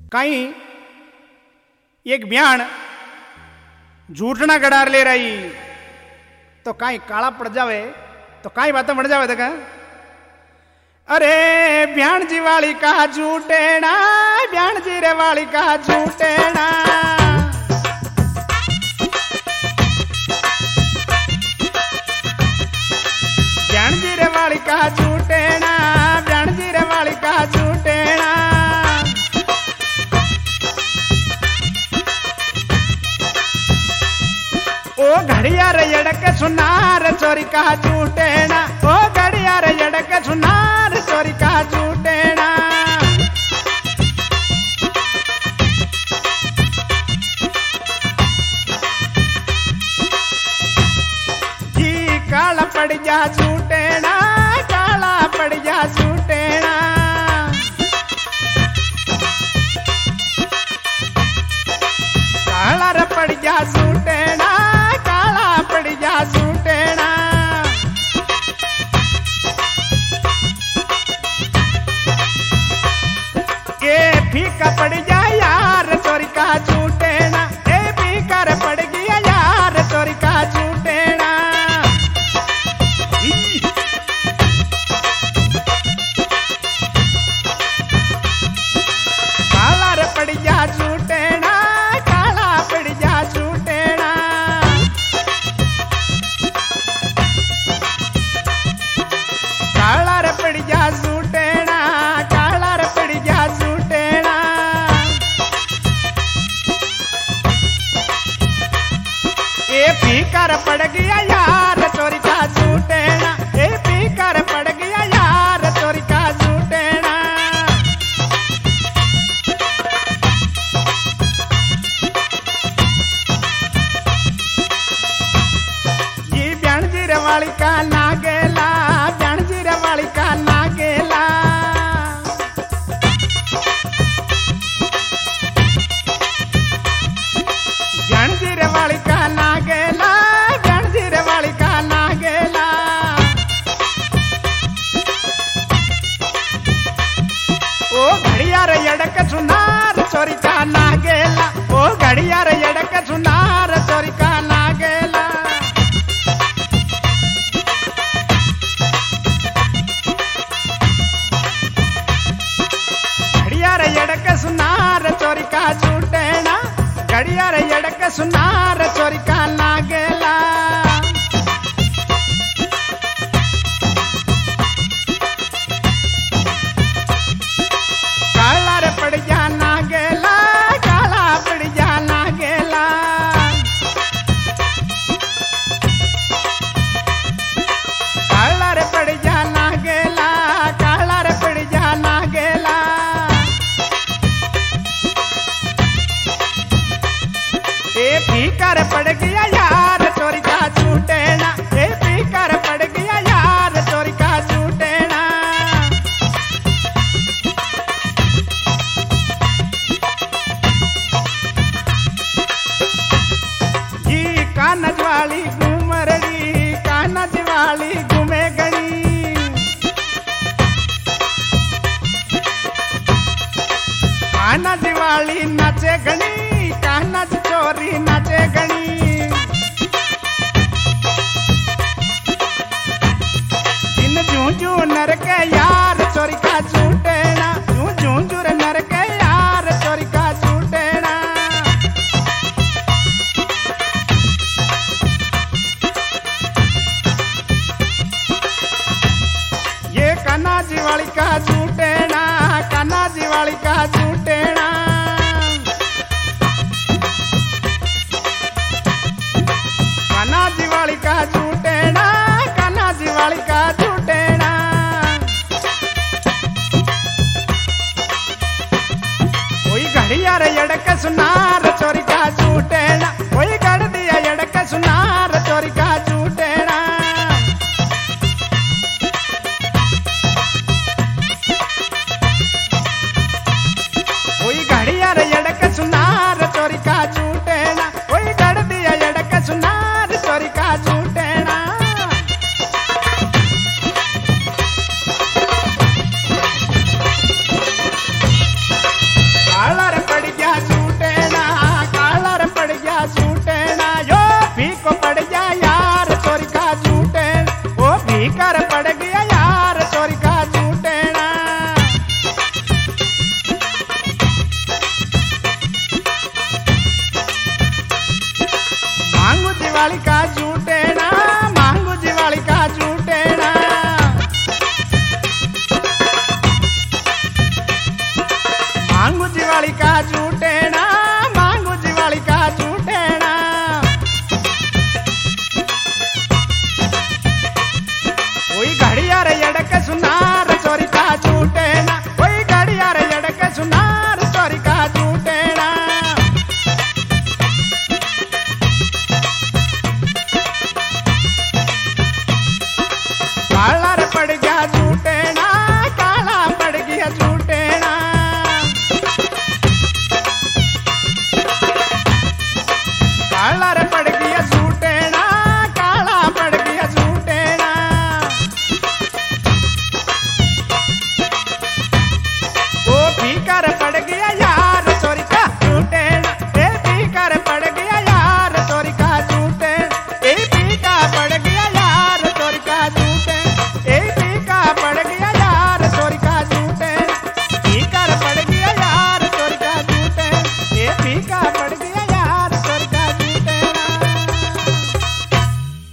कहीं एक ब्याण झूठना गडार ले रही तो कहीं काला पड़ जावे तो कहीं बातें बढ़ जावे तक। अरे ब्याण जी वाली का झूठेना, ब्याण जी रे वाली का झूठेना। ब्याण जी रे वाली का झूठेना, ब्याण जी रे वाली का झूठेना। ओ घड़िया रे यड़क सुनार चोरी का झूठेना, ओ घड़िया रे यड़क सुनार चोरी का झूठेना। जी काला पड़ जा झूठेना, काला पड़ जा झूठेना। काला रे पड़ जा झूठेना, काला पड़ जा झूठेना। ये फीका पड़ जा यार चोरी का झूठेना, ए फीका रे पड़ गया यार चोरी का झूठेना। काला रे पड़ जा झूठेना, काला पड़ जा झूठेना। काला रे पड़ जा झूठेना, काला रे पड़ जा झूठेना। ए पीकर पड़ गया यार चोरी का झूठेना, ए पीकर पड़ गया यार चोरी का झूठेना। ये ब्याण जी रे वाली का नागेला, ब्याण जी रे वाली का नागेला। ब्याण जी रे वाली का नागेला, ब्याण जी रे वाली का नागेला। ओ घड़िया रे यड़क सुनार चोरी का नागेला, ओ घड़िया रे यड़क सुनार चोरी का नागेला। घड़िया रे यड़क सुनार चोरी का झूठेना, घड़िया रे यड़क सुनार चोरी का नागेला। काला रे पड़ जा नागेला, काला पड़ जा नागेला। काला रे पड़ जा नागेला, काला रे पड़ जा नागेला। ए पीकर पड़ गया यार चोरी का झूठेना, ए पीकर पड़ गया यार चोरी का झूठेना। जी कानज वाली घूमरड़ी, कानज वाली घूमे गणी। कानज वाली नाचे गणी, कानज चोरी नाचे गणी। जिन झूझू नरके यार चोरी का झूठेना, झूझू रे नरके यार चोरी का झूठेना। ये कान्हाजी वाली का झूठेना, कान्हाजी वाली का झूठेना। कान्हाजी वाली का झूठेना, कान्हाजी वाली का झूठेना। कोई घड़िया रे यड़क सुनार चोरी का झूठेना, कोई गढ़ दिया यड़क सुनार चोरी का झूठेना। कोई घड़िया रे यड़क सुनार चोरी का झूठेना, कोई गढ़ दिया यड़क सुनार चोरी का झूठेना। काला रे वाली का झूठेना, मांगू जी वाली का झूठेना। मांगू जी वाली का झूठे